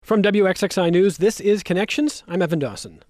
From WXXI News, this is Connections. I'm Evan Dawson.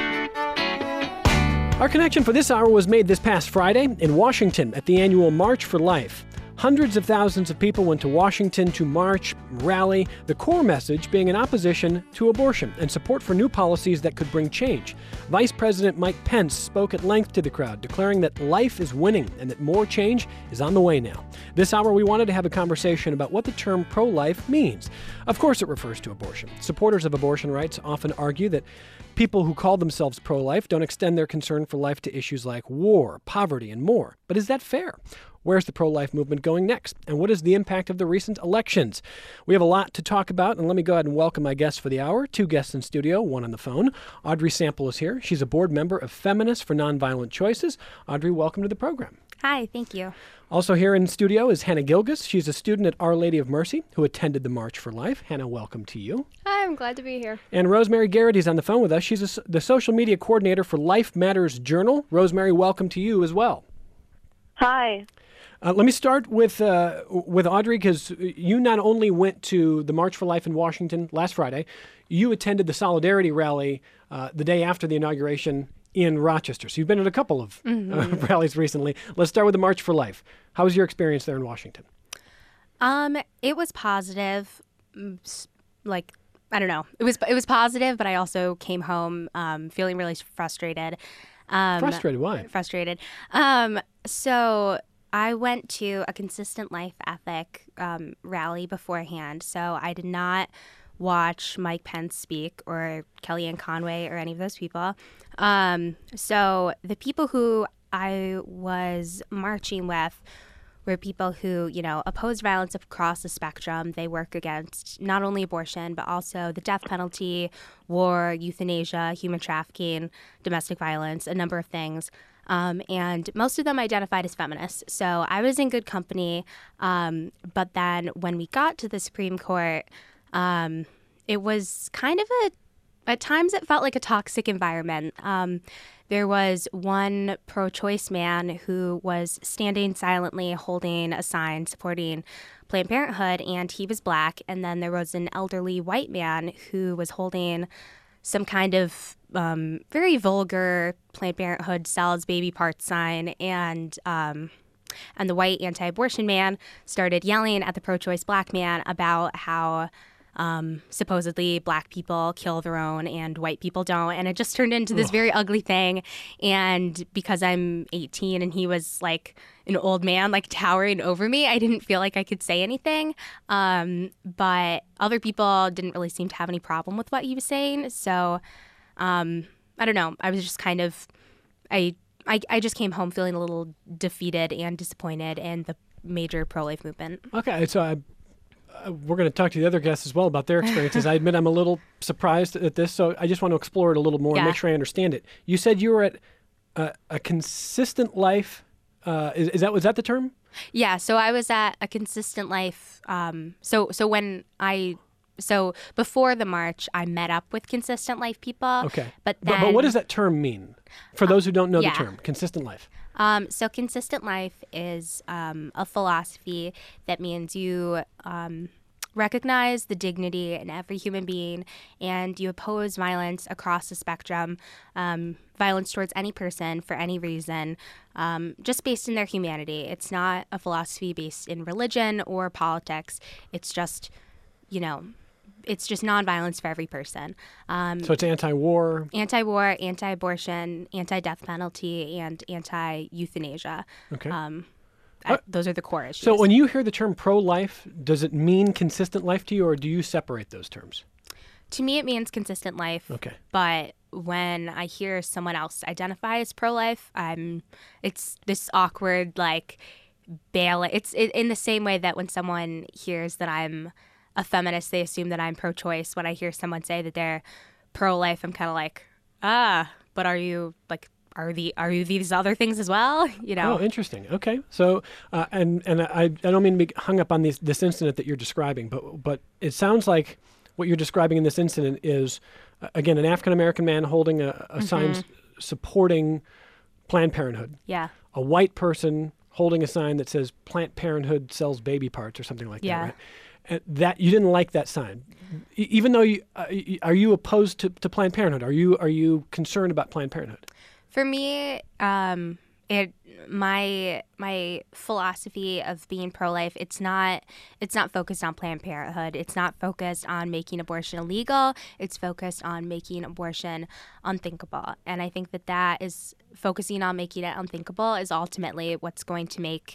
Our connection for this hour was made this past Friday in Washington at the annual March for Life. Hundreds of thousands of people went to Washington to march, rally, the core message being an opposition to abortion and support for new policies that could bring change. Vice President Mike Pence spoke at length to the crowd, declaring that life is winning and that more change is on the way now. This hour, we wanted to have a conversation about what the term pro-life means. Of course, it refers to abortion. Supporters of abortion rights often argue that people who call themselves pro-life don't extend their concern for life to issues like war, poverty, and more. But is that fair? Where's the pro-life movement going next? And what is the impact of the recent elections? We have a lot to talk about, and let me go ahead and welcome my guests for the hour. Two guests in studio, one on the phone. Audrey Sample is here. She's a board member of Feminists for Nonviolent Choices. Audrey, welcome to the program. Hi, thank you. Also here in studio is Hannah Gilgis. She's a student at Our Lady of Mercy who attended the March for Life. Hannah, welcome to you. Hi, I'm glad to be here. And Rosemary Garrett is on the phone with us. She's the social media coordinator for Life Matters Journal. Rosemary, welcome to you as well. Hi. Let me start with Audrey, because you not only went to the March for Life in Washington last Friday, you attended the Solidarity Rally the day after the inauguration in Rochester. So you've been at a couple of rallies recently. Let's start with the March for Life. How was your experience there in Washington? It was positive. I don't know. It was positive, but I also came home feeling really frustrated. Frustrated? Why? Frustrated. So I went to a Consistent Life Ethic rally beforehand, so I did not watch Mike Pence speak or Kellyanne Conway or any of those people. So the people who I was marching with were people who, oppose violence across the spectrum. They work against not only abortion, but also the death penalty, war, euthanasia, human trafficking, domestic violence, a number of things. And most of them identified as feminists. So I was in good company. But then when we got to the Supreme Court, it was kind of at times it felt like a toxic environment. There was one pro-choice man who was standing silently holding a sign supporting Planned Parenthood, and he was black. And then there was an elderly white man who was holding some kind of very vulgar Planned Parenthood sells baby parts sign, and the white anti-abortion man started yelling at the pro-choice black man about how supposedly black people kill their own and white people don't, and it just turned into this very ugly thing. And because I'm 18 and he was like an old man like towering over me, I didn't feel like I could say anything, but other people didn't really seem to have any problem with what he was saying. So I don't know, I was just kind of I just came home feeling a little defeated and disappointed in the major pro-life movement. Okay, so we're going to talk to the other guests as well about their experiences. I admit I'm a little surprised at this, so I just want to explore it a little more and make sure I understand it. You said you were at a Consistent Life. Was that the term? Yeah, so I was at a Consistent Life. So before the march, I met up with Consistent Life people. Okay. But what does that term mean for those who don't know the term, Consistent Life? So Consistent Life is a philosophy that means you recognize the dignity in every human being, and you oppose violence across the spectrum, violence towards any person for any reason, just based in their humanity. It's not a philosophy based in religion or politics. It's just, it's just nonviolence for every person. So it's anti-war? Anti-war, anti-abortion, anti-death penalty, and anti-euthanasia. Okay. Those are the core issues. So when you hear the term pro-life, does it mean Consistent Life to you, or do you separate those terms? To me, it means Consistent Life. Okay. But when I hear someone else identify as pro-life, it's this awkward, it's in the same way that when someone hears that I'm a feminist, they assume that I'm pro-choice. When I hear someone say that they're pro-life, I'm kind of like, but are you are you these other things as well? Oh, interesting. Okay. So, and I don't mean to be hung up on this incident that you're describing, but it sounds like what you're describing in this incident is, again, an African-American man holding a sign supporting Planned Parenthood. Yeah. A white person holding a sign that says Planned Parenthood sells baby parts or something like that, right? that you didn't like that sign, even though are you opposed to Planned Parenthood? Are you concerned about Planned Parenthood? For me, my philosophy of being pro-life, it's not focused on Planned Parenthood. It's not focused on making abortion illegal. It's focused on making abortion unthinkable. And I think that is focusing on making it unthinkable is ultimately what's going to make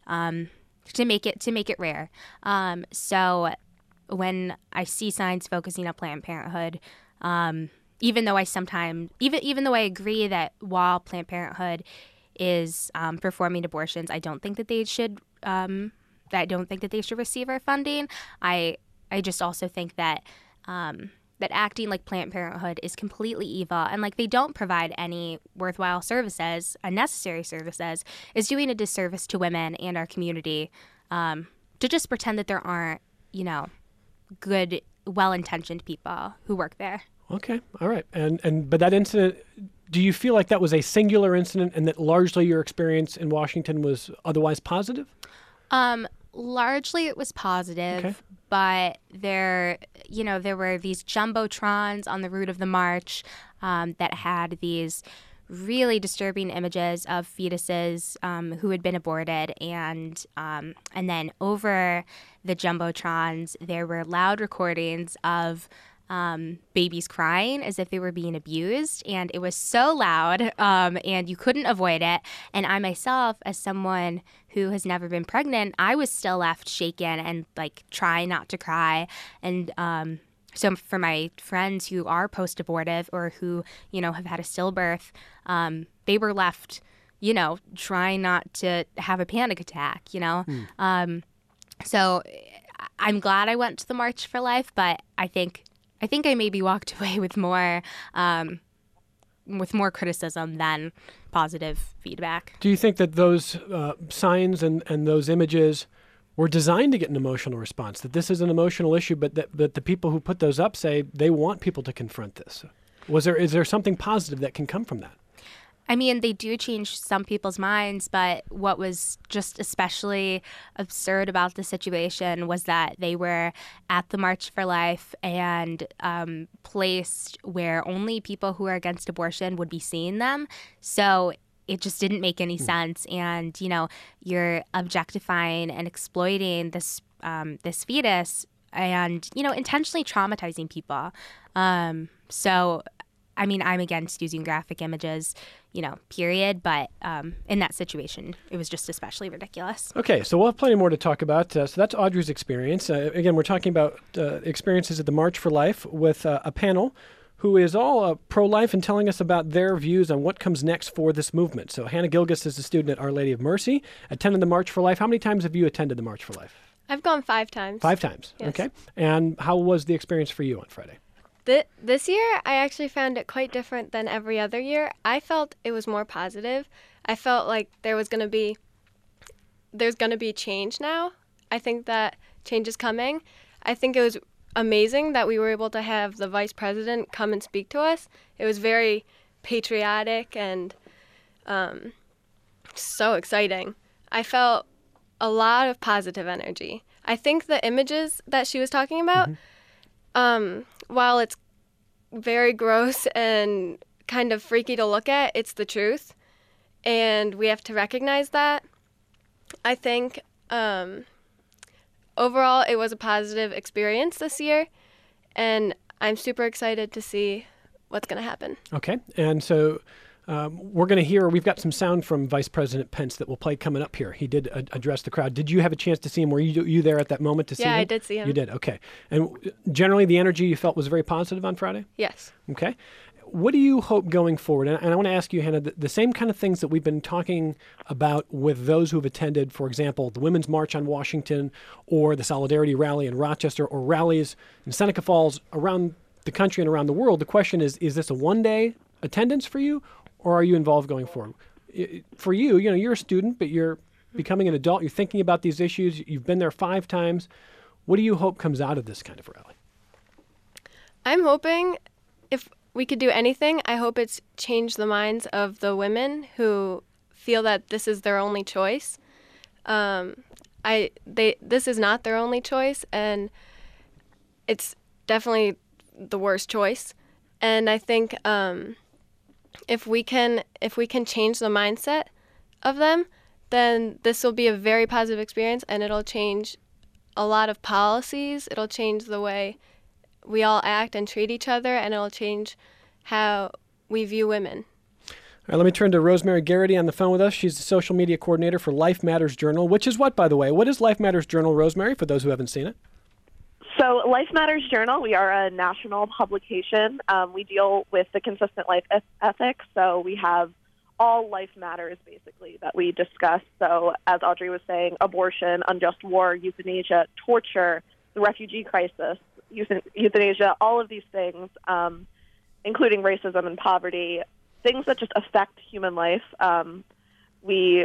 it rare. So when I see signs focusing on Planned Parenthood, even though I agree that while Planned Parenthood is performing abortions, I don't think that they should. I don't think that they should receive our funding. I just also think that that acting like Planned Parenthood is completely evil, and like they don't provide any worthwhile services, unnecessary services, is doing a disservice to women and our community. To just pretend that there aren't, good, well-intentioned people who work there. Okay, all right, but that incident, do you feel like that was a singular incident, and that largely your experience in Washington was otherwise positive? Largely it was positive, okay. But there were these jumbotrons on the route of the march that had these really disturbing images of fetuses who had been aborted, and then over the jumbotrons there were loud recordings of babies crying as if they were being abused, and it was so loud, and you couldn't avoid it. And I myself, as someone who has never been pregnant, I was still left shaken and like trying not to cry. And so for my friends who are post-abortive or who have had a stillbirth, they were left trying not to have a panic attack. So I'm glad I went to the March for Life, but I think I maybe walked away with more criticism than positive feedback. Do you think that those signs and those images were designed to get an emotional response, that this is an emotional issue, but that the people who put those up say they want people to confront this? Is there something positive that can come from that? I mean, they do change some people's minds, but what was just especially absurd about the situation was that they were at the March for Life and placed where only people who are against abortion would be seeing them. So it just didn't make any sense. And, you're objectifying and exploiting this fetus and, intentionally traumatizing people. So I mean, I'm against using graphic images, period. But in that situation, it was just especially ridiculous. Okay, so we'll have plenty more to talk about. So that's Audrey's experience. Again, we're talking about experiences at the March for Life with a panel who is all pro-life and telling us about their views on what comes next for this movement. So Hannah Gilgis is a student at Our Lady of Mercy, attended the March for Life. How many times have you attended the March for Life? I've gone 5 times. 5 times, yes. Okay. And how was the experience for you on Friday? This year, I actually found it quite different than every other year. I felt it was more positive. I felt like there's going to be change now. I think that change is coming. I think it was amazing that we were able to have the vice president come and speak to us. It was very patriotic and so exciting. I felt a lot of positive energy. I think the images that she was talking about, while it's very gross and kind of freaky to look at, it's the truth, and we have to recognize that. I think overall it was a positive experience this year, and I'm super excited to see what's going to happen. Okay, and so we're going to hear, we've got some sound from Vice President Pence that we'll play coming up here. He did address the crowd. Did you have a chance to see him? Were you there at that moment to see him? Yeah, I did see him. You did, okay. And generally the energy you felt was very positive on Friday? Yes. Okay. What do you hope going forward? And I want to ask you, Hannah, the same kind of things that we've been talking about with those who have attended, for example, the Women's March on Washington or the Solidarity Rally in Rochester or rallies in Seneca Falls around the country and around the world. The question is this a one-day attendance for you, or are you involved going forward? For you, you're a student, but you're becoming an adult. You're thinking about these issues. You've been there 5 times. What do you hope comes out of this kind of rally? I'm hoping if we could do anything, I hope it's changed the minds of the women who feel that this is their only choice. this is not their only choice, and it's definitely the worst choice. And I think if we can change the mindset of them, then this will be a very positive experience, and it'll change a lot of policies. It'll change the way we all act and treat each other, and it'll change how we view women. All right, let me turn to Rosemary Garrity on the phone with us. She's the social media coordinator for Life Matters Journal, which is what, by the way? What is Life Matters Journal, Rosemary, for those who haven't seen it? So Life Matters Journal, we are a national publication. We deal with the consistent life ethic, so we have all life matters, basically, that we discuss. So as Audrey was saying, abortion, unjust war, euthanasia, torture, the refugee crisis, euthanasia, all of these things, including racism and poverty, things that just affect human life. We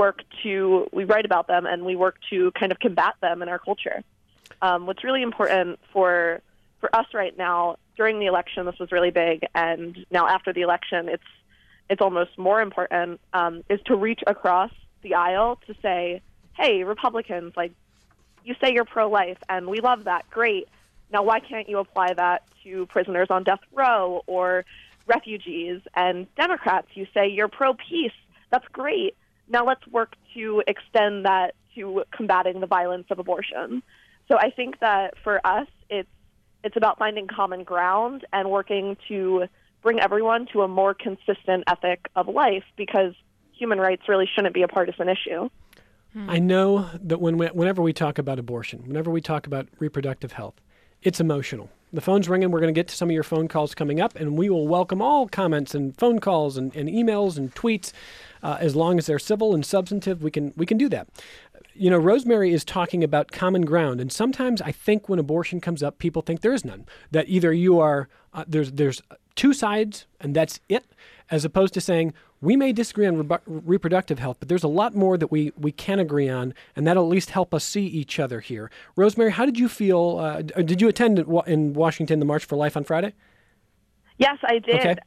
write about them, and we work to kind of combat them in our culture. What's really important for us right now, during the election, this was really big, and now after the election, it's almost more important, is to reach across the aisle to say, hey, Republicans, like, you say you're pro-life, and we love that, great. Now why can't you apply that to prisoners on death row or refugees? And Democrats, you say you're pro-peace, that's great. Now let's work to extend that to combating the violence of abortion. So I think that for us, it's about finding common ground and working to bring everyone to a more consistent ethic of life, because human rights really shouldn't be a partisan issue. I know that whenever we talk about abortion, whenever we talk about reproductive health, it's emotional. The phone's ringing. We're going to get to some of your phone calls coming up, and we will welcome all comments and phone calls and emails and tweets. As long as they're civil and substantive, we can do that. You know, Rosemary is talking about common ground, and sometimes I think when abortion comes up, people think there is none. That either you are there's two sides and that's it, as opposed to saying we may disagree on reproductive health, but there's a lot more that we can agree on, and that'll at least help us see each other here. Rosemary, how did you feel? Did you attend in Washington the March for Life on Friday? Yes, I did. Okay.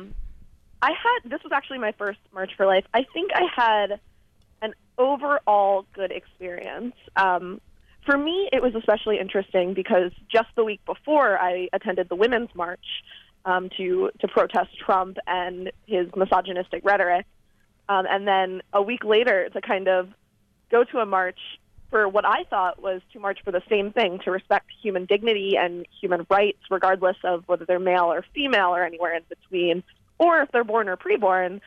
This was actually my first March for Life. I think I had an overall good experience. For me, it was especially interesting because just the week before, I attended the Women's March to protest Trump and his misogynistic rhetoric. And then a week later to kind of go to a march for what I thought was to march for the same thing, to respect human dignity and human rights, regardless of whether they're male or female or anywhere in between, or if they're born or preborn.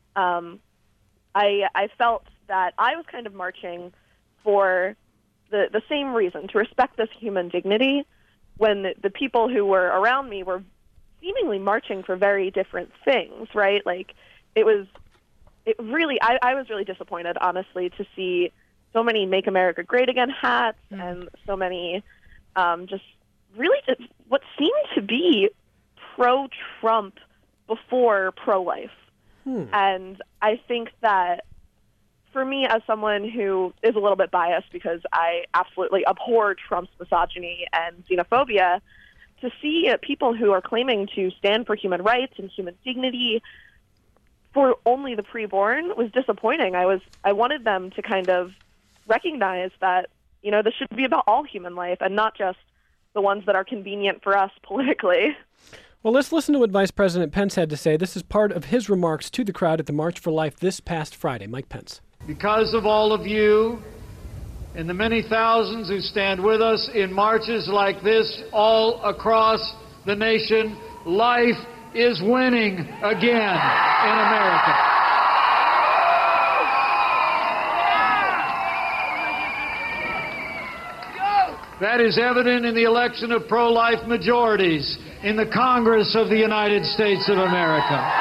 I felt that I was kind of marching for the same reason, to respect this human dignity, when the people who were around me were seemingly marching for very different things, right? Like, I was really disappointed, honestly, to see so many Make America Great Again hats and so many just what seemed to be pro-Trump before pro-life. And I think that for me, as someone who is a little bit biased because I absolutely abhor Trump's misogyny and xenophobia, to see people who are claiming to stand for human rights and human dignity for only the preborn was disappointing. I wanted them to kind of recognize that, you know, this should be about all human life and not just the ones that are convenient for us politically. Well, let's listen to what Vice President Pence had to say. This is part of his remarks to the crowd at the March for Life this past Friday. Mike Pence. Because of all of you and the many thousands who stand with us in marches like this all across the nation, life is winning again in America. That is evident in the election of pro-life majorities in the Congress of the United States of America.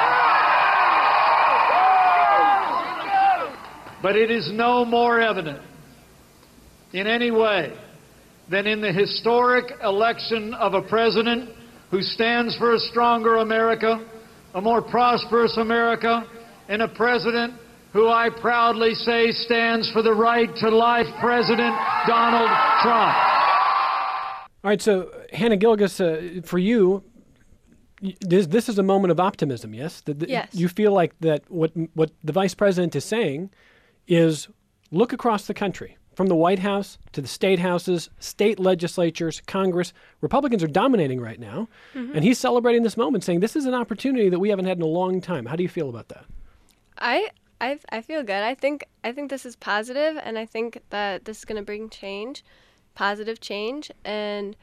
But it is no more evident in any way than in the historic election of a president who stands for a stronger America, a more prosperous America, and a president who I proudly say stands for the right to life, President Donald Trump. All right, so Hannah Gilgus, for you, this is a moment of optimism, yes? Yes. You feel like that what the vice president is saying is look across the country. from the White House to the state houses, state legislatures, Congress. Republicans are dominating right now. And he's celebrating this moment, saying this is an opportunity that we haven't had in a long time. How do you feel about that? I feel good. I think this is positive, and I think that this is going to bring change, positive change, and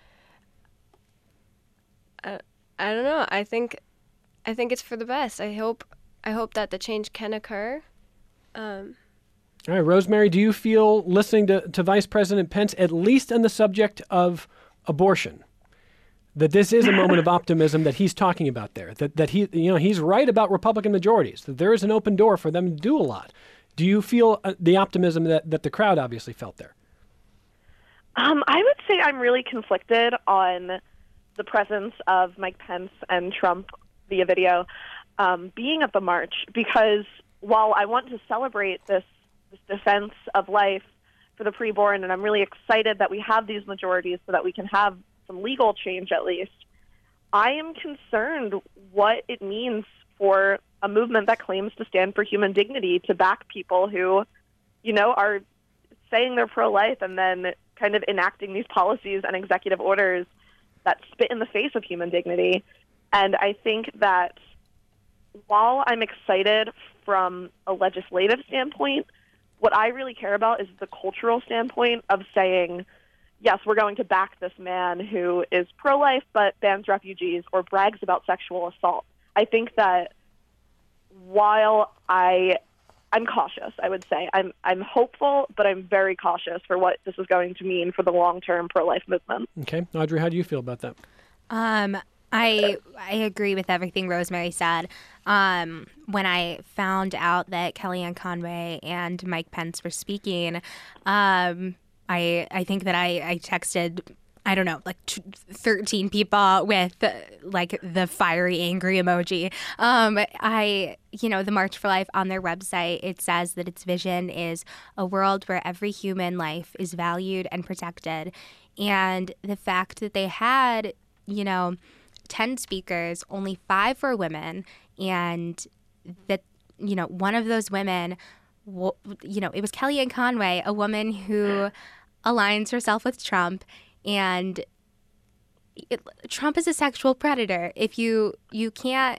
I don't know. I think it's for the best. I hope that the change can occur. All right, Rosemary, do you feel, listening to Vice President Pence, at least on the subject of abortion, that this is a moment of optimism that he's talking about there, that he's right about Republican majorities, that there is an open door for them to do a lot? Do you feel the optimism that the crowd obviously felt there? I would say I'm really conflicted on the presence of Mike Pence and Trump via video being at the march, because while I want to celebrate this defense of life for the preborn, and I'm really excited that we have these majorities so that we can have some legal change at least, I am concerned what it means for a movement that claims to stand for human dignity to back people who, are saying they're pro-life and then kind of enacting these policies and executive orders that spit in the face of human dignity. And I think that while I'm excited from a legislative standpoint, what I really care about is the cultural standpoint of saying, yes, we're going to back this man who is pro-life but bans refugees or brags about sexual assault. I think that while I'm cautious, I would say. I'm hopeful, but I'm very cautious for what this is going to mean for the long-term pro-life movement. Okay. Audrey, how do you feel about that? I agree with everything Rosemary said. When I found out that Kellyanne Conway and Mike Pence were speaking, I think that I texted, I don't know, like 13 people with the fiery, angry emoji. The March for Life, on their website, it says that its vision is a world where every human life is valued and protected. And the fact that they had, 10 speakers, only 5 were women, and that, one of those women, it was Kellyanne Conway, a woman who aligns herself with Trump. And Trump is a sexual predator. If you can't,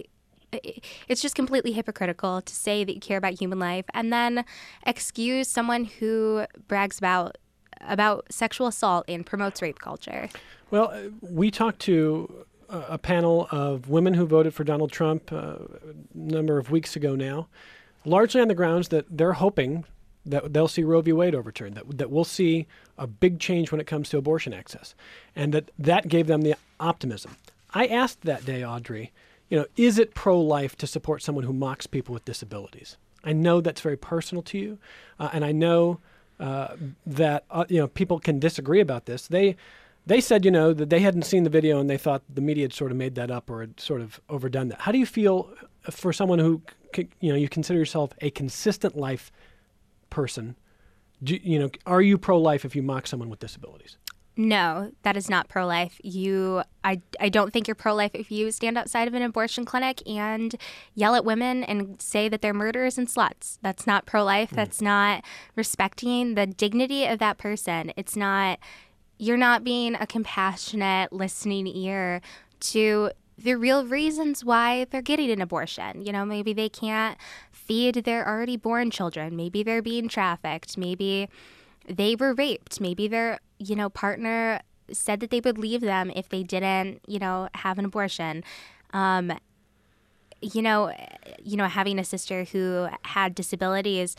it's just completely hypocritical to say that you care about human life and then excuse someone who brags about sexual assault and promotes rape culture. Well, we talked to a panel of women who voted for Donald Trump a number of weeks ago now, largely on the grounds that they're hoping that they'll see Roe v. Wade overturned, that we'll see a big change when it comes to abortion access, and that gave them the optimism. I asked that day, Audrey, is it pro-life to support someone who mocks people with disabilities? I know that's very personal to you, and I know that people can disagree about this. They said, that they hadn't seen the video and they thought the media had sort of made that up or had sort of overdone that. How do you feel for someone who, you consider yourself a consistent life person? Are you pro-life if you mock someone with disabilities? No, that is not pro-life. I don't think you're pro-life if you stand outside of an abortion clinic and yell at women and say that they're murderers and sluts. That's not pro-life. That's not respecting the dignity of that person. You're not being a compassionate listening ear to the real reasons why they're getting an abortion. Maybe they can't feed their already born children. Maybe they're being trafficked. Maybe they were raped. Maybe their, partner said that they would leave them if they didn't, have an abortion. Having a sister who had disabilities,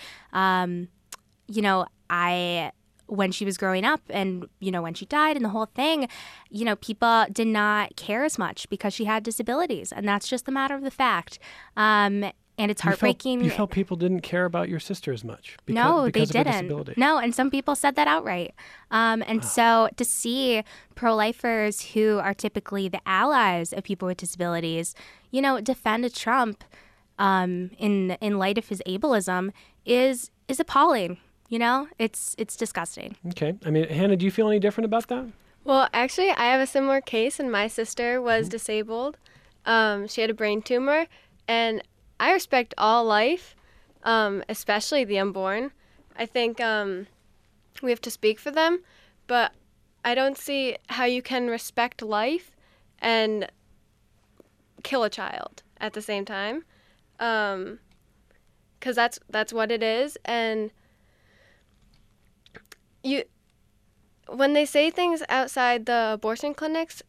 when she was growing up and, when she died and the whole thing, people did not care as much because she had disabilities. And that's just the matter of the fact. And it's heartbreaking. You felt people didn't care about your sister as much because they of her didn't. disability. No, and some people said that outright. So to see pro-lifers who are typically the allies of people with disabilities, defend Trump in light of his ableism is appalling. It's disgusting. Okay. Hannah, do you feel any different about that? Well, actually, I have a similar case, and my sister was disabled. She had a brain tumor, and I respect all life, especially the unborn. I think we have to speak for them, but I don't see how you can respect life and kill a child at the same time, because that's what it is. And when they say things outside the abortion clinics,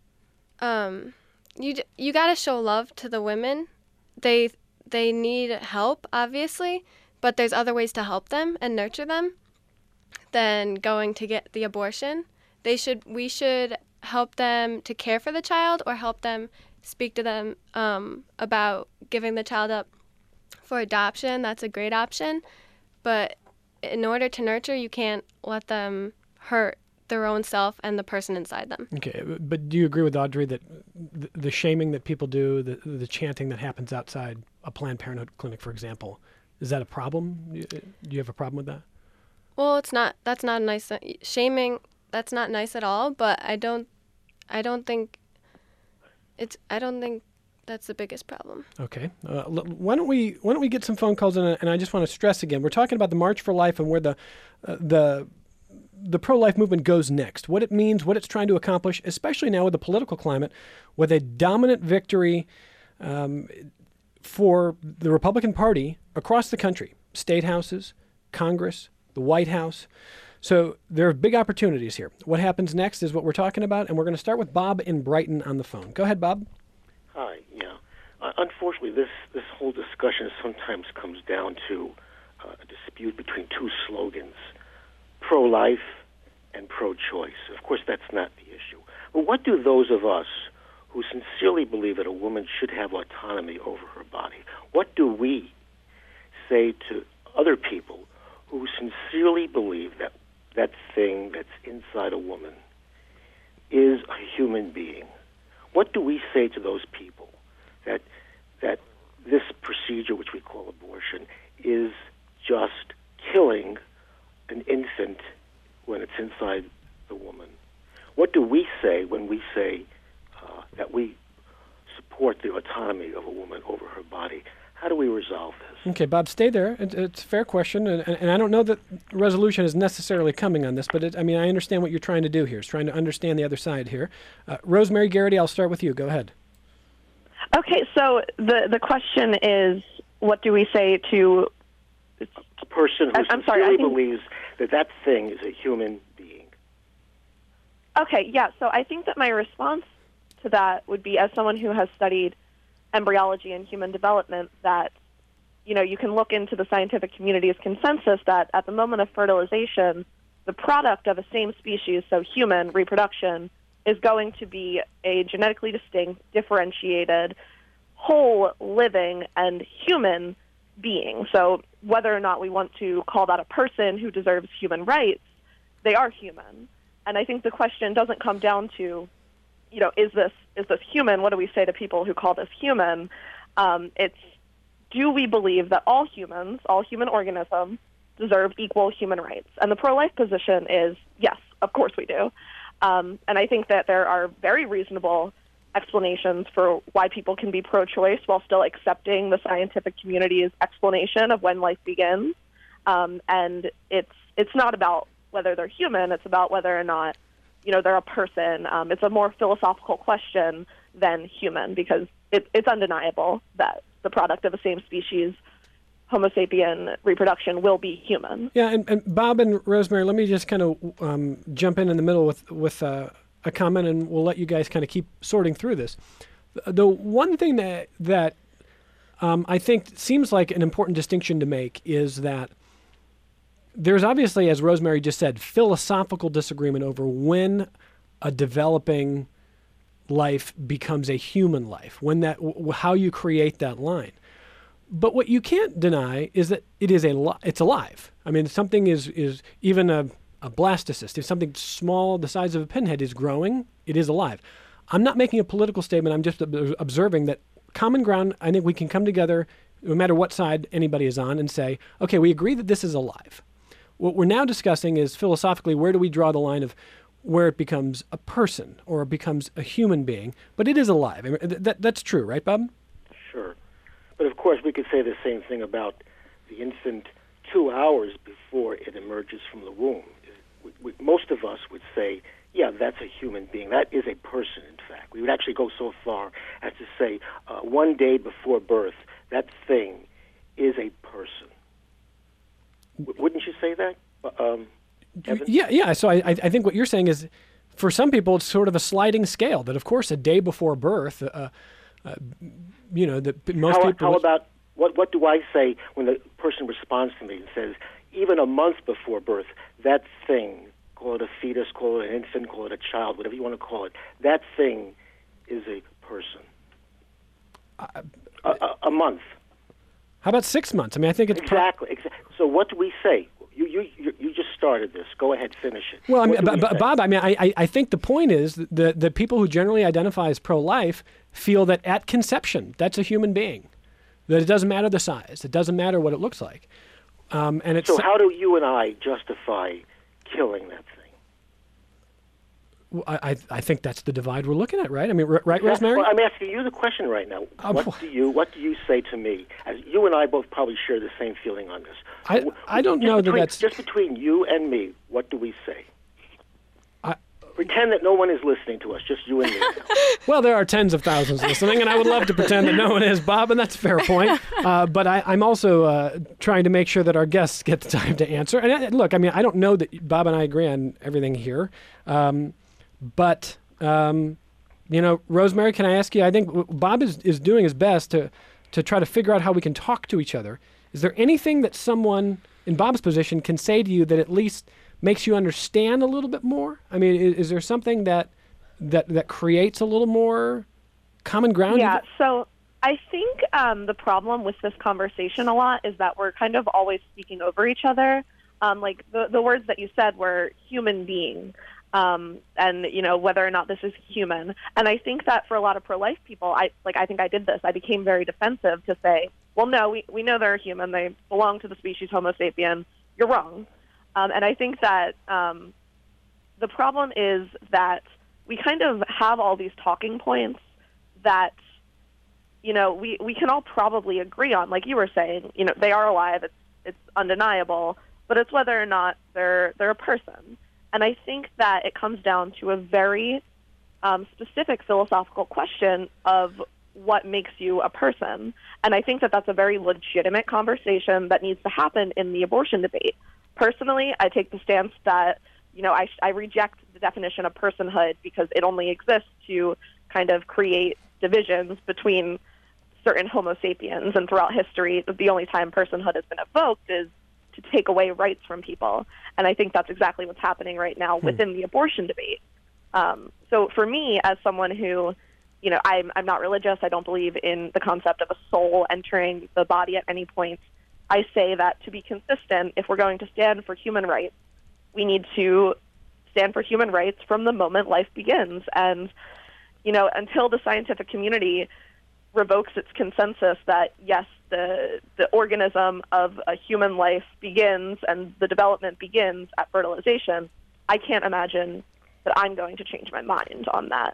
you gotta show love to the women. They need help, obviously, but there's other ways to help them and nurture them than going to get the abortion. We should help them to care for the child, or help them speak to them about giving the child up for adoption. That's a great option, but in order to nurture, you can't let them hurt their own self and the person inside them. Okay, but do you agree with Audrey that the shaming that people do, the chanting that happens outside a Planned Parenthood clinic, for example, is that a problem? Do you have a problem with that? Well, that's not nice. Shaming, that's not nice at all, but I don't think that's the biggest problem. Okay. Why don't we get some phone calls in? And I just want to stress again, we're talking about the March for Life and where the pro-life movement goes next, what it means, what it's trying to accomplish, especially now with the political climate, with a dominant victory for the Republican Party across the country, state houses, Congress, the White House. So there are big opportunities here. What happens next is what we're talking about, and we're going to start with Bob in Brighton on the phone. Go ahead, Bob. Hi, yeah. Unfortunately, this whole discussion sometimes comes down to a dispute between two slogans, pro-life and pro-choice. Of course, that's not the issue. But what do those of us who sincerely believe that a woman should have autonomy over her body, what do we say to other people who sincerely believe that that thing that's inside a woman is a human being? What do we say to those people that this procedure, which we call abortion, is just killing an infant when it's inside the woman? What do we say when we say that we support the autonomy of a woman over her body? How do we resolve this? Okay, Bob, stay there. It's a fair question, and I don't know that resolution is necessarily coming on this, but I understand what you're trying to do here. It's trying to understand the other side here. Rosemary Garrity, I'll start with you. Go ahead. Okay, so the question is, what do we say to a person who sincerely believes that that thing is a human being? Okay, yeah, so I think that my response to that would be, as someone who has studied embryology and human development, that, you can look into the scientific community's consensus that at the moment of fertilization, the product of a same species, so human reproduction, is going to be a genetically distinct, differentiated, whole, living, and human being. So whether or not we want to call that a person who deserves human rights, they are human. And I think the question doesn't come down to, is this human? What do we say to people who call this human? It's, do we believe that all humans, all human organisms, deserve equal human rights? And the pro-life position is, yes, of course we do. And I think that there are very reasonable explanations for why people can be pro-choice while still accepting the scientific community's explanation of when life begins. And it's not about whether they're human, it's about whether or not, they're a person. It's a more philosophical question than human, because it's undeniable that the product of a same species, Homo sapien reproduction, will be human. Yeah, and Bob and Rosemary, let me just kind of jump in the middle with a comment, and we'll let you guys kind of keep sorting through this. The one thing that I think seems like an important distinction to make is that there's obviously, as Rosemary just said, philosophical disagreement over when a developing life becomes a human life, how you create that line. But what you can't deny is that it's alive. I mean, something is even a blastocyst. If something small, the size of a pinhead, is growing, it is alive. I'm not making a political statement. I'm just observing that common ground, I think we can come together, no matter what side anybody is on, and say, okay, we agree that this is alive. What we're now discussing is philosophically, where do we draw the line of where it becomes a person or it becomes a human being, but it is alive. I mean, that's true, right, Bob? Sure. But of course, we could say the same thing about the infant 2 hours before it emerges from the womb. most of us would say, yeah, that's a human being. That is a person, in fact. We would actually go so far as to say, one day before birth, that thing is a person. Wouldn't you say that, Evan? Yeah. So I think what you're saying is, for some people, it's sort of a sliding scale. That, of course, a day before birth, most people. How about what do I say when the person responds to me and says, even a month before birth, that thing, call it a fetus, call it an infant, call it a child, whatever you want to call it, that thing is a person. A month. How about 6 months? I mean, I think it's exactly. So what do we say? You just started this. Go ahead, finish it. Well, I mean, Bob, I mean, I think the point is that the people who generally identify as pro-life feel that at conception, that's a human being, that it doesn't matter the size, it doesn't matter what it looks like, and it's. So how do you and I justify killing that thing? I think that's the divide we're looking at, right? I mean, right, Rosemary? Well, I'm asking you the question right now. What do you say to me? As you and I both probably share the same feeling on this. I don't know that that's just between you and me. What do we say? Pretend that no one is listening to us, just you and me. Now. Well, there are tens of thousands listening, and I would love to pretend that no one is, Bob, and that's a fair point. But I'm also trying to make sure that our guests get the time to answer. And look, I mean, I don't know that Bob and I agree on everything here. But, Rosemary, can I ask you, I think Bob is doing his best to try to figure out how we can talk to each other. Is there anything that someone in Bob's position can say to you that at least makes you understand a little bit more? I mean, is there something that creates a little more common ground? Yeah, so I think the problem with this conversation a lot is that we're kind of always speaking over each other. Like the words that you said were human being. And whether or not this is human. And I think that for a lot of pro-life people, I think I did this. I became very defensive to say, well, no, we know they're human. They belong to the species Homo sapien. You're wrong. And I think that the problem is that we kind of have all these talking points that, we can all probably agree on. Like you were saying, they are alive. It's undeniable. But it's whether or not they're a person. And I think that it comes down to a very specific philosophical question of what makes you a person. And I think that that's a very legitimate conversation that needs to happen in the abortion debate. Personally, I take the stance that, I reject the definition of personhood because it only exists to kind of create divisions between certain Homo sapiens. And throughout history, the only time personhood has been evoked is to take away rights from people. And I think that's exactly what's happening right now within the abortion debate. So for me, as someone who, I'm not religious, I don't believe in the concept of a soul entering the body at any point. I say that to be consistent, if we're going to stand for human rights, we need to stand for human rights from the moment life begins. And, until the scientific community revokes its consensus that, yes, the organism of a human life begins and the development begins at fertilization, I can't imagine that I'm going to change my mind on that.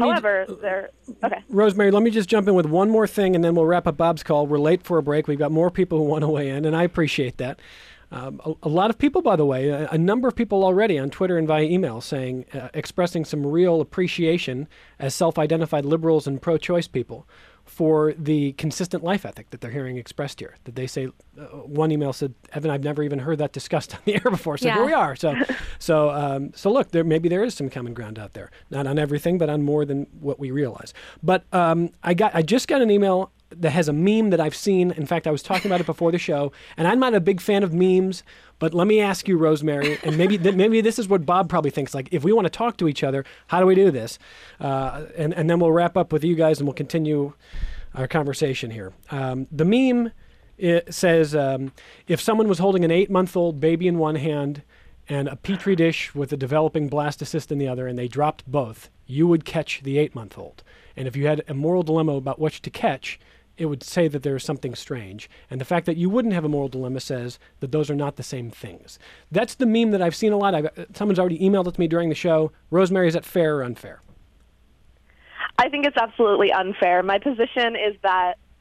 Okay. Rosemary, let me just jump in with one more thing, and then we'll wrap up Bob's call. We're late for a break. We've got more people who want to weigh in, and I appreciate that. A lot of people, by the way, a number of people already on Twitter and via email saying, expressing some real appreciation as self-identified liberals and pro-choice people for the consistent life ethic that they're hearing expressed here. That they say, one email said, Evan, I've never even heard that discussed on the air before. So here we are. So look, maybe there is some common ground out there. Not on everything, but on more than what we realize. But I just got an email that has a meme that I've seen. In fact, I was talking about it before the show, and I'm not a big fan of memes, but let me ask you, Rosemary, and maybe this is what Bob probably thinks. Like, if we want to talk to each other, how do we do this? And then we'll wrap up with you guys, and we'll continue our conversation here. The meme says, if someone was holding an 8-month-old baby in one hand and a Petri dish with a developing blastocyst in the other, and they dropped both, you would catch the 8-month-old. And if you had a moral dilemma about which to catch, it would say that there is something strange. And the fact that you wouldn't have a moral dilemma says that those are not the same things. That's the meme that I've seen a lot. Someone's already emailed it to me during the show. Rosemary, is that fair or unfair? I think it's absolutely unfair. My position is that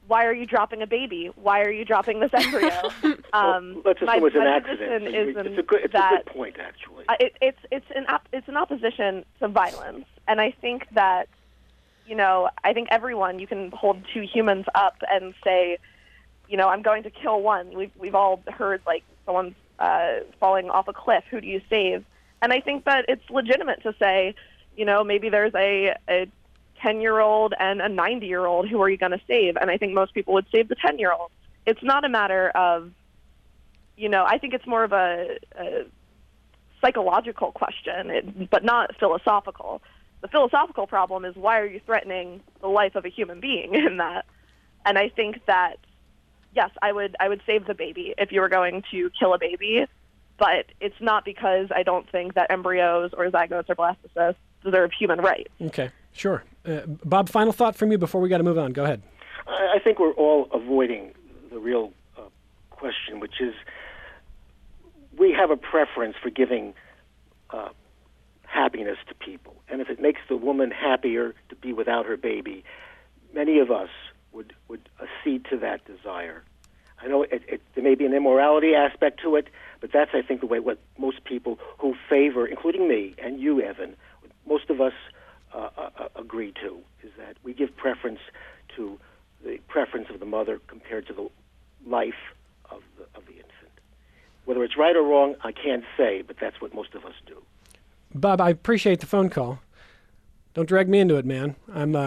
why are you dropping a baby? Why are you dropping this embryo? Let's assume it's an accident. It's a good point, actually. It's an opposition to violence, and I think that, I think everyone, you can hold two humans up and say, I'm going to kill one. We've all heard, like, someone's falling off a cliff. Who do you save? And I think that it's legitimate to say, maybe there's a 10-year-old and a 90-year-old. Who are you going to save? And I think most people would save the 10-year-old. It's not a matter of, I think it's more of a psychological question, but not philosophical. The philosophical problem is, why are you threatening the life of a human being in that? And I think that, yes, I would save the baby if you were going to kill a baby, but it's not because I don't think that embryos or zygotes or blastocysts deserve human rights. Okay, sure. Bob, final thought from you before we got to move on. Go ahead. I think we're all avoiding the real question, which is, we have a preference for giving happiness to people. And if it makes the woman happier to be without her baby, many of us would accede to that desire. I know there may be an immorality aspect to it, but that's, I think, the way what most people who favor, including me and you, Evan, most of us agree to, is that we give preference to the preference of the mother compared to the life of the infant. Whether it's right or wrong, I can't say, but that's what most of us do. Bob, I appreciate the phone call. Don't drag me into it, man.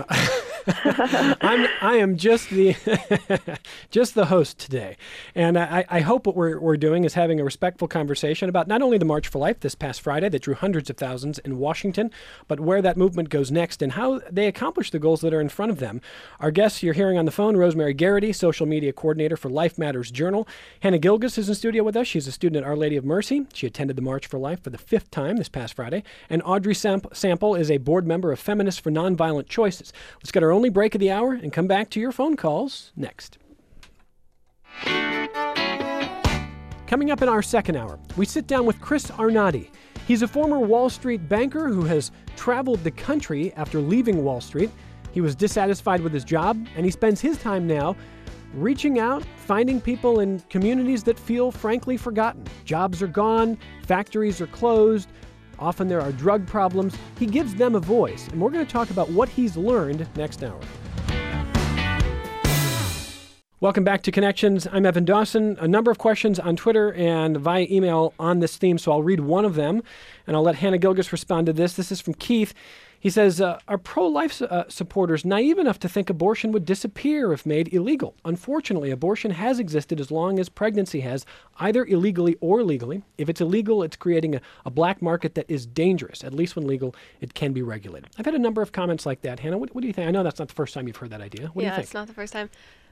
I am just the host today, and I hope what we're doing is having a respectful conversation about not only the March for Life this past Friday that drew hundreds of thousands in Washington, but where that movement goes next and how they accomplish the goals that are in front of them. Our guests you're hearing on the phone: Rosemary Garrity, social media coordinator for Life Matters Journal. Hannah Gilgus is in studio with us. She's a student at Our Lady of Mercy. She attended the March for Life for the 5th time this past Friday. And Audrey Sample is a board member of Feminists for Nonviolent Choices. Let's get our only break of the hour and come back to your phone calls next. Coming up in our second hour, we sit down with Chris Arnade. He's a former Wall Street banker who has traveled the country after leaving Wall Street. He was dissatisfied with his job, and he spends his time now reaching out, finding people in communities that feel frankly forgotten. Jobs are gone, factories are closed, often there are drug problems. He gives them a voice, and we're going to talk about what he's learned next hour. Welcome back to Connections. I'm Evan Dawson. A number of questions on Twitter and via email on this theme, so I'll read one of them, and I'll let Hannah Gilgus respond to this. This is from Keith. He says, are pro-life supporters naive enough to think abortion would disappear if made illegal? Unfortunately, abortion has existed as long as pregnancy has, either illegally or legally. If it's illegal, it's creating a black market that is dangerous. At least when legal, it can be regulated. I've had a number of comments like that. Hannah, what do you think? I know that's not the first time you've heard that idea. What do you think? Yeah, it's not the first time.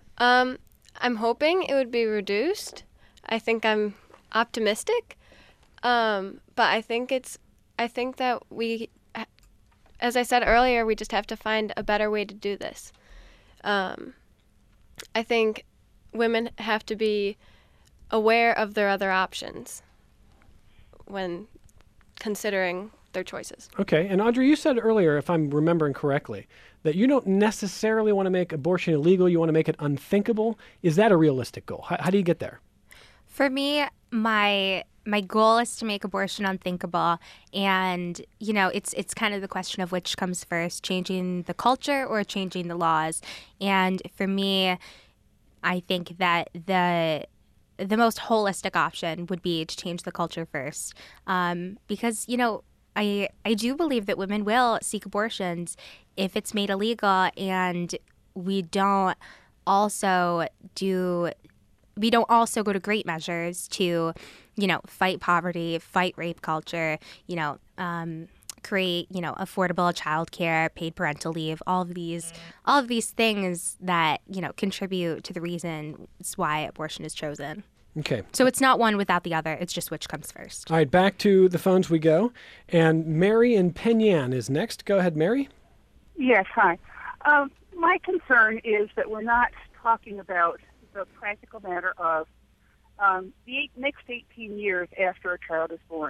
I'm hoping it would be reduced. I think I'm optimistic. But I think that we, as I said earlier, we just have to find a better way to do this. I think women have to be aware of their other options when considering their choices. Okay. And Audrey, you said earlier, if I'm remembering correctly, that you don't necessarily want to make abortion illegal. You want to make it unthinkable. Is that a realistic goal? How do you get there? For me, my goal is to make abortion unthinkable, and it's kind of the question of which comes first, changing the culture or changing the laws. And for me, I think that the most holistic option would be to change the culture first, because I do believe that women will seek abortions if it's made illegal, and we don't also go to great measures to, fight poverty, fight rape culture, create, affordable childcare, paid parental leave, all of these things that, contribute to the reasons why abortion is chosen. Okay. So it's not one without the other. It's just which comes first. All right, back to the phones we go. And Mary in Penyan is next. Go ahead, Mary. Yes, hi. My concern is that we're not talking about the practical matter of the next 18 years after a child is born.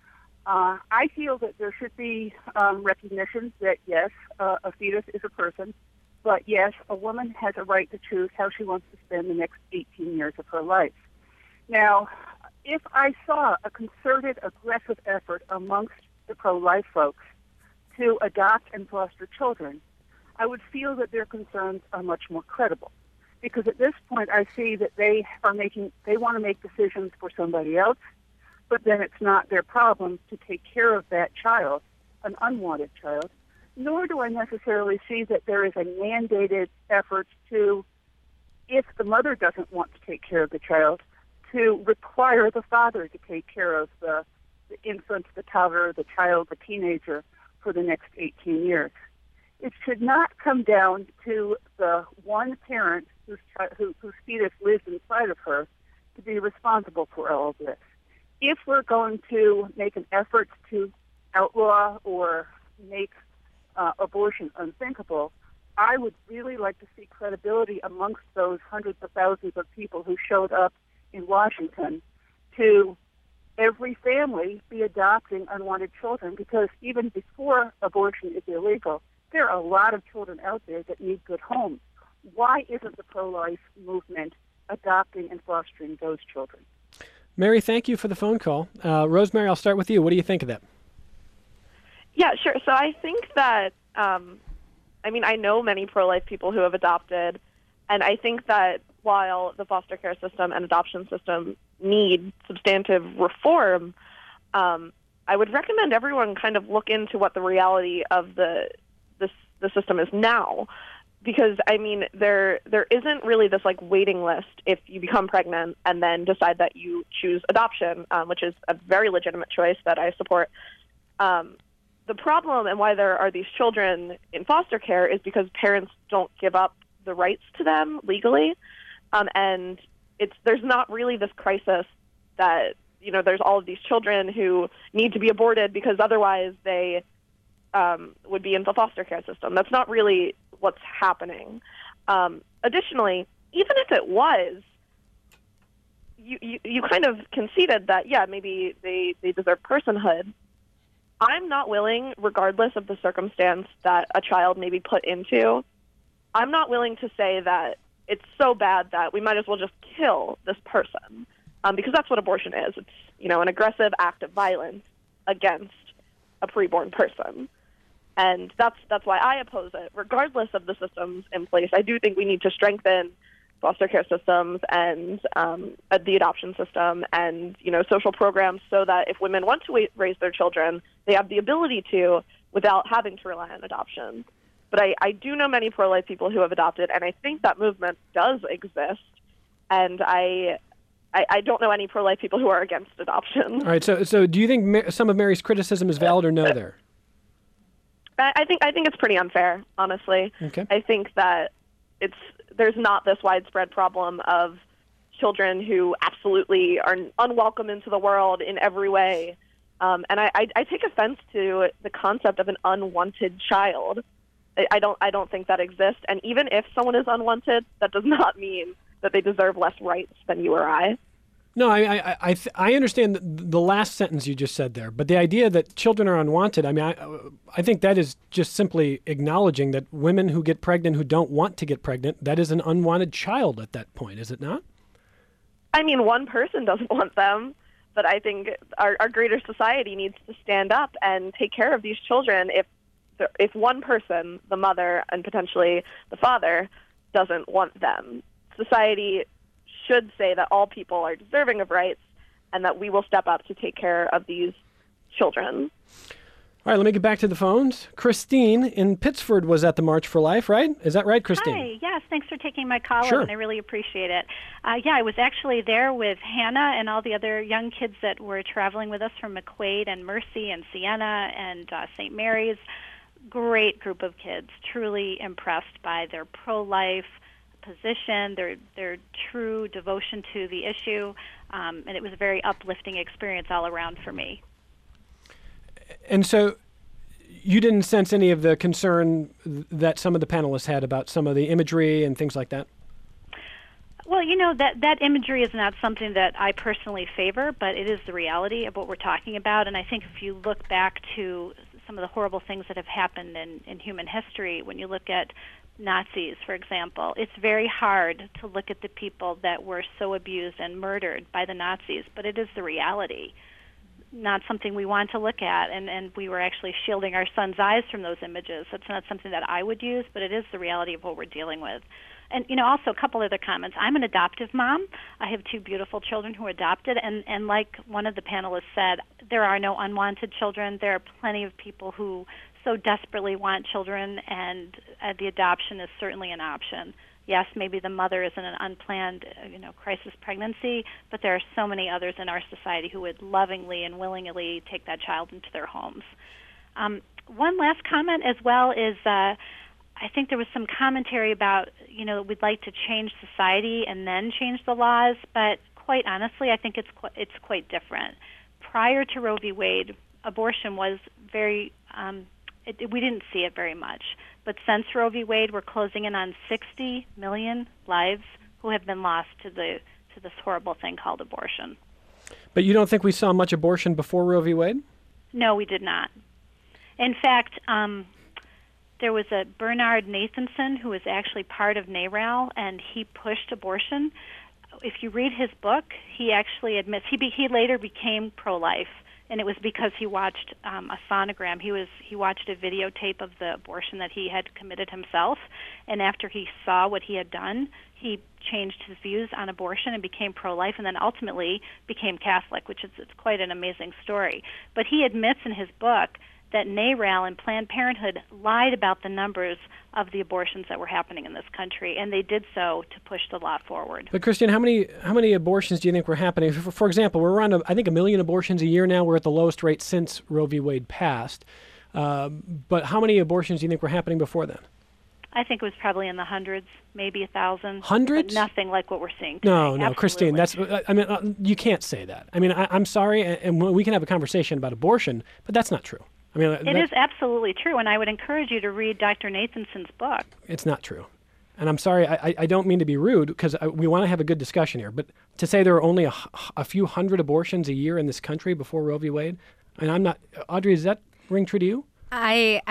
I feel that there should be recognition that, yes, a fetus is a person, But yes, a woman has a right to choose how she wants to spend the next 18 years of her life. Now, if I saw a concerted, aggressive effort amongst the pro-life folks to adopt and foster children, I would feel that their concerns are much more credible. Because at this point, I see that they want to make decisions for somebody else, but then it's not their problem to take care of that child, an unwanted child, nor do I necessarily see that there is a mandated effort to, if the mother doesn't want to take care of the child, to require the father to take care of the infant, the toddler, the child, the teenager for the next 18 years. It should not come down to the one parent whose fetus lives inside of her to be responsible for all of this. If we're going to make an effort to outlaw or make abortion unthinkable, I would really like to see credibility amongst those hundreds of thousands of people who showed up in Washington to every family be adopting unwanted children, because even before abortion is illegal, there are a lot of children out there that need good homes. Why isn't the pro-life movement adopting and fostering those children? Mary, thank you for the phone call. Rosemary, I'll start with you. What do you think of that? Yeah, sure. So I think that, I know many pro-life people who have adopted, and I think that while the foster care system and adoption system need substantive reform, I would recommend everyone kind of look into what the reality of the system is now. Because, there isn't really this, waiting list if you become pregnant and then decide that you choose adoption, which is a very legitimate choice that I support. The problem and why there are these children in foster care is because parents don't give up the rights to them legally. And there's not really this crisis that, there's all of these children who need to be aborted because otherwise they would be in the foster care system. That's not really what's happening. Additionally, even if it was, you kind of conceded that, yeah, maybe they deserve personhood. I'm not willing, regardless of the circumstance that a child may be put into, I'm not willing to say that it's so bad that we might as well just kill this person, because that's what abortion is. It's, an aggressive act of violence against a preborn person. And that's why I oppose it, regardless of the systems in place. I do think we need to strengthen foster care systems and the adoption system and, social programs so that if women want to raise their children, they have the ability to without having to rely on adoption. But I do know many pro-life people who have adopted, and I think that movement does exist. And I don't know any pro-life people who are against adoption. All right, so do you think some of Mary's criticism is valid or no there? I think it's pretty unfair, honestly. Okay. I think that there's not this widespread problem of children who absolutely are unwelcome into the world in every way. And I take offense to the concept of an unwanted child. I don't think that exists. And even if someone is unwanted, that does not mean that they deserve less rights than you or I. No, I understand the last sentence you just said there, but the idea that children are unwanted, I think that is just simply acknowledging that women who get pregnant who don't want to get pregnant, that is an unwanted child at that point, is it not? One person doesn't want them, but I think our greater society needs to stand up and take care of these children if one person, the mother and potentially the father, doesn't want them. Society should say that all people are deserving of rights and that we will step up to take care of these children. All right, let me get back to the phones. Christine in Pittsford was at the March for Life, right? Is that right, Christine? Hi, yes, thanks for taking my call, Sure. and I really appreciate it. I was actually there with Hannah and all the other young kids that were traveling with us from McQuaid and Mercy and Sienna and St. Mary's. Great group of kids, truly impressed by their pro-life position, their true devotion to the issue, and it was a very uplifting experience all around for me. And so you didn't sense any of the concern that some of the panelists had about some of the imagery and things like that? Well, that imagery is not something that I personally favor, but it is the reality of what we're talking about. And I think if you look back to some of the horrible things that have happened in human history, when you look at Nazis, for example. It's very hard to look at the people that were so abused and murdered by the Nazis, but it is the reality. Not something we want to look at, and we were actually shielding our son's eyes from those images. That's not something that I would use, but it is the reality of what we're dealing with. And, also a couple other comments. I'm an adoptive mom. I have 2 beautiful children who are adopted, and like one of the panelists said, there are no unwanted children. There are plenty of people who so desperately want children, and the adoption is certainly an option. Yes, maybe the mother is in an unplanned, crisis pregnancy, but there are so many others in our society who would lovingly and willingly take that child into their homes. One last comment as well is I think there was some commentary about, we'd like to change society and then change the laws, but quite honestly, I think it's quite different. Prior to Roe v. Wade, abortion was very, we didn't see it very much. But since Roe v. Wade, we're closing in on 60 million lives who have been lost to this horrible thing called abortion. But you don't think we saw much abortion before Roe v. Wade? No, we did not. In fact, there was a Bernard Nathanson who was actually part of NARAL, and he pushed abortion. If you read his book, he actually admits he later became pro-life, and it was because he watched a sonogram. He watched a videotape of the abortion that he had committed himself, and after he saw what he had done, he changed his views on abortion and became pro-life, and then ultimately became Catholic, which it's quite an amazing story. But he admits in his book that NARAL and Planned Parenthood lied about the numbers of the abortions that were happening in this country, and they did so to push the law forward. But Christine, how many abortions do you think were happening? For example, we're around, I think, 1 million abortions a year now. We're at the lowest rate since Roe v. Wade passed. But how many abortions do you think were happening before then? I think it was probably in the hundreds, maybe 1,000. Hundreds? But nothing like what we're seeing today. No, Absolutely. Christine, you can't say that. I'm sorry, and we can have a conversation about abortion, but that's not true. It is absolutely true, and I would encourage you to read Dr. Nathanson's book. It's not true. And I'm sorry, I don't mean to be rude, because we want to have a good discussion here, but to say there are only a few hundred abortions a year in this country before Roe v. Wade, and I'm not, Audrey, does that ring true to you? I'm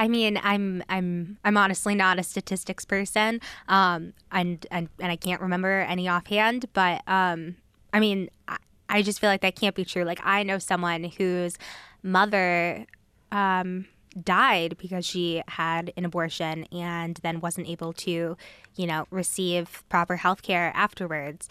honestly not a statistics person, and I can't remember any offhand, but I just feel like that can't be true. Like, I know someone whose mother died because she had an abortion and then wasn't able to, receive proper health care afterwards.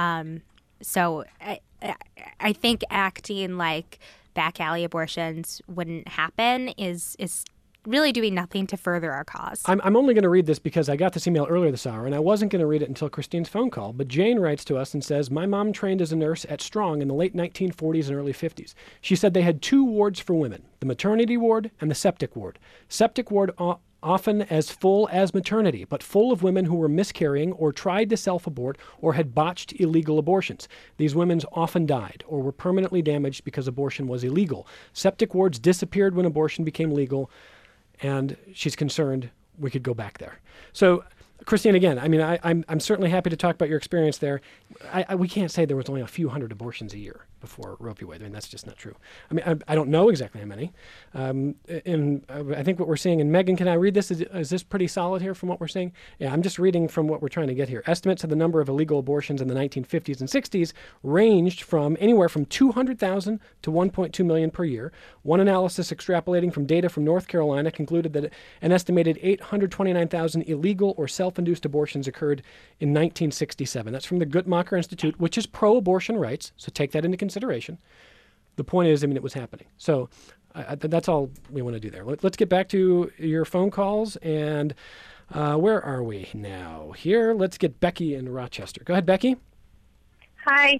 So I think acting like back alley abortions wouldn't happen is really doing nothing to further our cause. I'm only going to read this because I got this email earlier this hour, and I wasn't going to read it until Christine's phone call. But Jane writes to us and says, my mom trained as a nurse at Strong in the late 1940s and early 50s. She said they had 2 wards for women, the maternity ward and the septic ward. Septic ward often as full as maternity, but full of women who were miscarrying or tried to self-abort or had botched illegal abortions. These women often died or were permanently damaged because abortion was illegal. Septic wards disappeared when abortion became legal, and she's concerned we could go back there. So, Christine, again, I'm certainly happy to talk about your experience there. We can't say there was only a few hundred abortions a year before Roe v. Wade. That's just not true. I don't know exactly how many. And I think what we're seeing, and Megan, can I read this? Is this pretty solid here from what we're seeing? Yeah, I'm just reading from what we're trying to get here. Estimates of the number of illegal abortions in the 1950s and 60s ranged from anywhere from 200,000 to 1.2 million per year. One analysis extrapolating from data from North Carolina concluded that an estimated 829,000 illegal or self-induced abortions occurred in 1967. That's from the Guttmacher Institute, which is pro-abortion rights, so take that into consideration. The point is, it was happening. So that's all we want to do there. Let's get back to your phone calls, and where are we now? Here, let's get Becky in Rochester. Go ahead, Becky. Hi.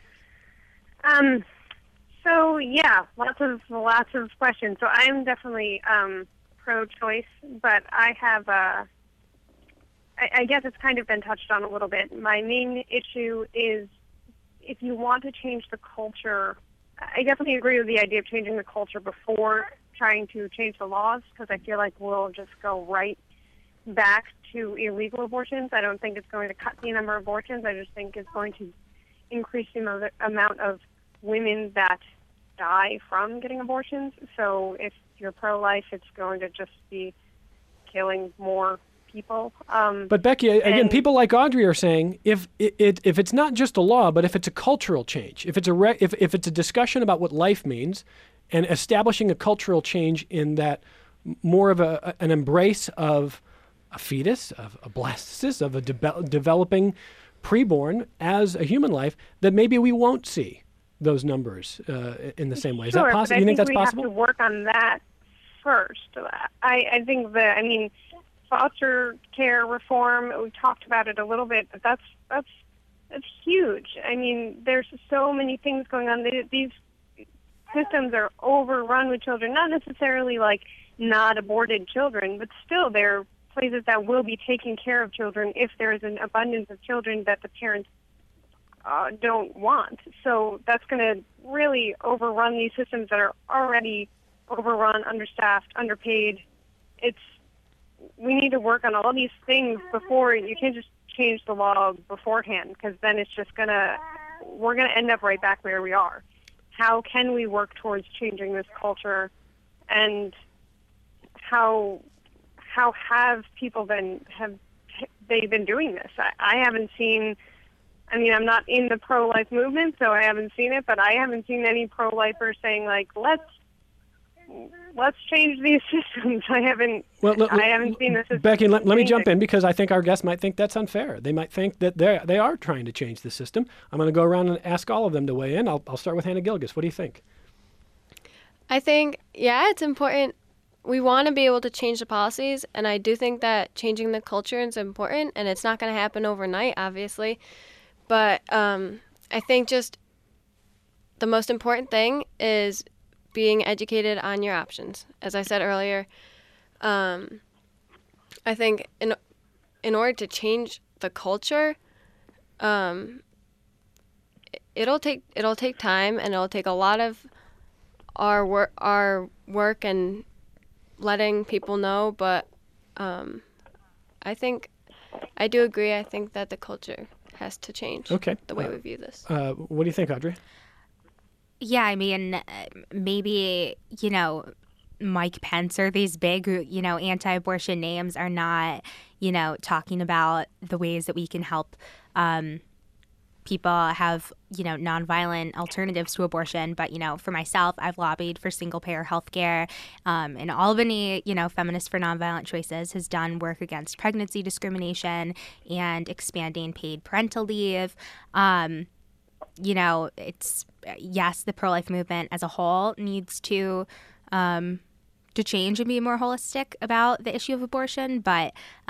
So yeah, lots of questions. So I'm definitely pro-choice, but I have I guess it's kind of been touched on a little bit. My main issue is if you want to change the culture, I definitely agree with the idea of changing the culture before trying to change the laws, because I feel like we'll just go right back to illegal abortions. I don't think it's going to cut the number of abortions. I just think it's going to increase the amount of women that die from getting abortions. So if you're pro-life, it's going to just be killing more people. But Becky, again, people like Audrey are saying if it's not just a law, but if it's a cultural change, if it's a discussion about what life means, and establishing a cultural change in that more of an embrace of a fetus, of a blastocyst, of a developing preborn as a human life, that maybe we won't see those numbers in the same way. Is that possible? You think that's possible? We have to work on that first. I think foster care reform, we talked about it a little bit, but that's huge. I mean, there's so many things going on. These systems are overrun with children, not necessarily like not aborted children, but still they're places that will be taking care of children if there is an abundance of children that the parents don't want. So that's going to really overrun these systems that are already overrun, understaffed, underpaid. We need to work on all these things before. You can't just change the law beforehand, because then it's just we're going to end up right back where we are. How can we work towards changing this culture, and how have people been doing this? I haven't seen. I mean, I'm not in the pro-life movement, so I haven't seen it, but I haven't seen any pro-lifers saying, like, let's change these systems. I haven't seen this. Becky, let me jump in, because I think our guests might think that's unfair. They might think that they are trying to change the system. I'm going to go around and ask all of them to weigh in. I'll start with Hannah Gilgis. What do you think? I think, it's important. We want to be able to change the policies, and I do think that changing the culture is important, and it's not going to happen overnight, obviously. But I think just the most important thing is being educated on your options. As I said earlier, I think in order to change the culture, it'll take time, and it'll take a lot of our work and letting people know. But I do agree. I think that the culture has to change the way we view this. What do you think, Audrey? Yeah, I mean, maybe, Mike Pence or these big, anti-abortion names are not, talking about the ways that we can help people have, nonviolent alternatives to abortion. But, for myself, I've lobbied for single-payer health care. In Albany, Feminists for Nonviolent Choices has done work against pregnancy discrimination and expanding paid parental leave. Yes, the pro-life movement as a whole needs to change and be more holistic about the issue of abortion. But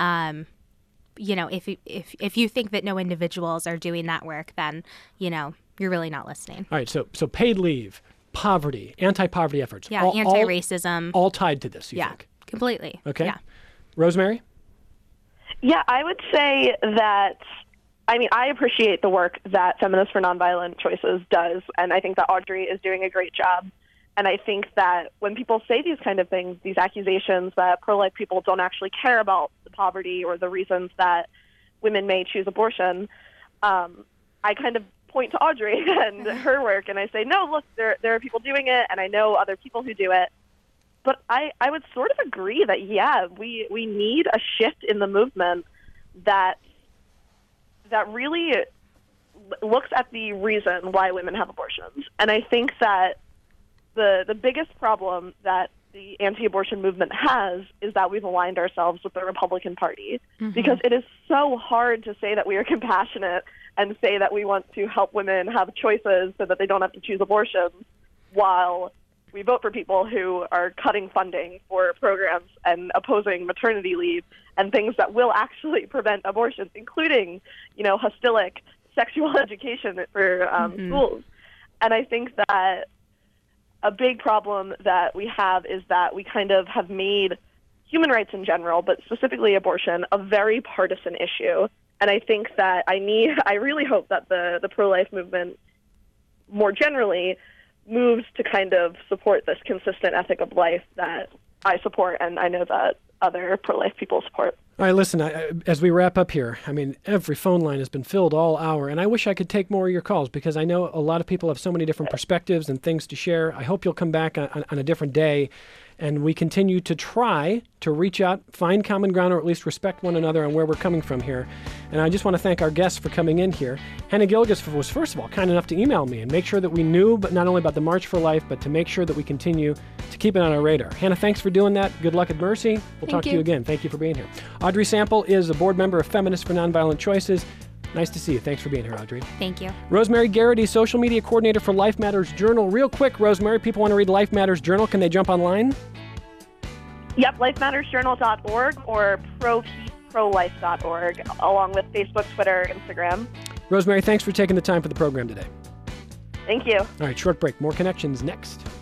if you think that no individuals are doing that work, then, you're really not listening. All right. So paid leave, poverty, anti-poverty efforts. Yeah. Anti-racism. All tied to this, you think? Yeah, completely. Okay. Yeah. Rosemary? Yeah, I would say that, I appreciate the work that Feminists for Nonviolent Choices does, and I think that Audrey is doing a great job. And I think that when people say these kind of things, these accusations that pro-life people don't actually care about the poverty or the reasons that women may choose abortion, I kind of point to Audrey and her work, and I say, no, look, there are people doing it, and I know other people who do it. But I would sort of agree that, we need a shift in the movement that really looks at the reason why women have abortions. And I think that the biggest problem that the anti-abortion movement has is that we've aligned ourselves with the Republican Party, because it is so hard to say that we are compassionate and say that we want to help women have choices so that they don't have to choose abortion, while we vote for people who are cutting funding for programs and opposing maternity leave and things that will actually prevent abortion, including, hostilic sexual education for schools. And I think that a big problem that we have is that we kind of have made human rights in general, but specifically abortion, a very partisan issue. And I think that I really hope that the pro-life movement more generally moves to kind of support this consistent ethic of life that I support, and I know that other pro-life people support. All right, listen, as we wrap up here, every phone line has been filled all hour, and I wish I could take more of your calls, because I know a lot of people have so many different perspectives and things to share. I hope you'll come back on a different day And we continue to try to reach out, find common ground, or at least respect one another on where we're coming from here. And I just want to thank our guests for coming in here. Hannah Gilgis was, first of all, kind enough to email me and make sure that we knew, but not only about the March for Life, but to make sure that we continue to keep it on our radar. Hannah, thanks for doing that. Good luck at Mercy. We'll talk to you again. Thank you for being here. Audrey Sample is a board member of Feminists for Nonviolent Choices. Nice to see you. Thanks for being here, Audrey. Thank you. Rosemary Garrity, social media coordinator for Life Matters Journal. Real quick, Rosemary, people want to read Life Matters Journal. Can they jump online? Yep, lifemattersjournal.org or propeaceprolife.org, along with Facebook, Twitter, Instagram. Rosemary, thanks for taking the time for the program today. Thank you. All right, short break. More Connections next.